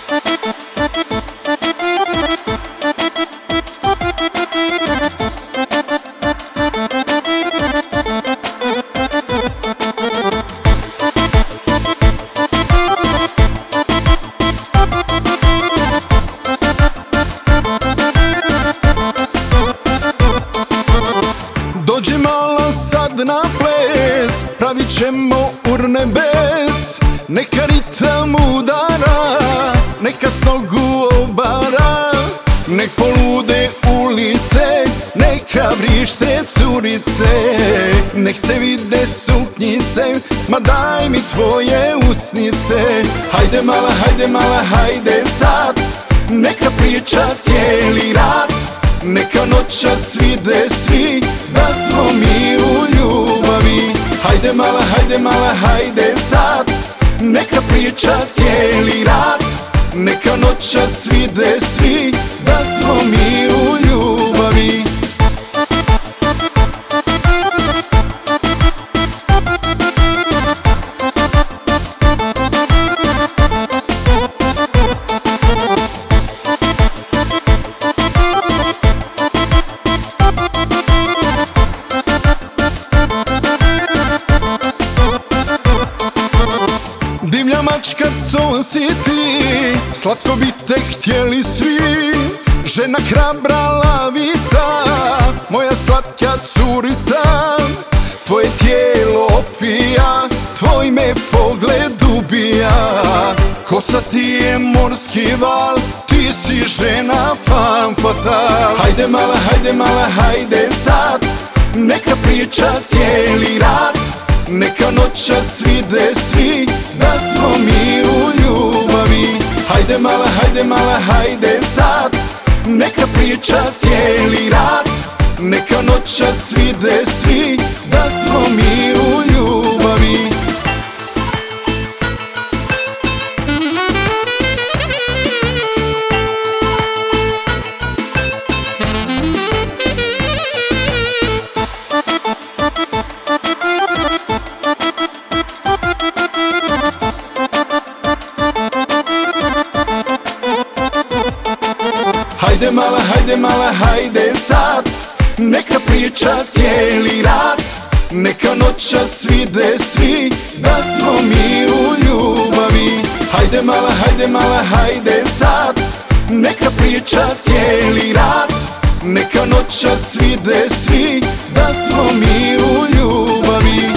Dođi malo sad na ples, pravit ćemo urnebes. Neka ritam udara, neka s nogu obara. Nek polude ulice, neka vrište curice. Nek se vide suknjice, ma daj mi tvoje usnice. Hajde mala, hajde sad, neka priča cijeli rat. Neka noćas vide svi da smo mi u ljubavi. Hajde mala, hajde sad, neka priča cijeli rat. Neka noćas vide svi da smo mi u ljubavi. Divlja mačka, to si ti, slatko bi te htjeli svi. Žena hrabra lavica, moja slatka curica. Tvoje tijelo opija, tvoj me pogled ubija. Kosa ti je morski val, ti si žena femme fatale. Hajde mala, hajde sad, neka priča cijeli rat. Neka noćas vide svi da smo mi u ljubavi. Hajde mala, hajde sad, neka priča cijeli rat. Neka noćas vide svi da smo mi u ljubavi. Hajde mala, hajde sad, neka priča cijeli rat. Neka noćas vide svi da smo mi u ljubavi. Hajde mala, hajde sad, neka priča cijeli rat. Neka noćas vide svi da smo mi u ljubavi.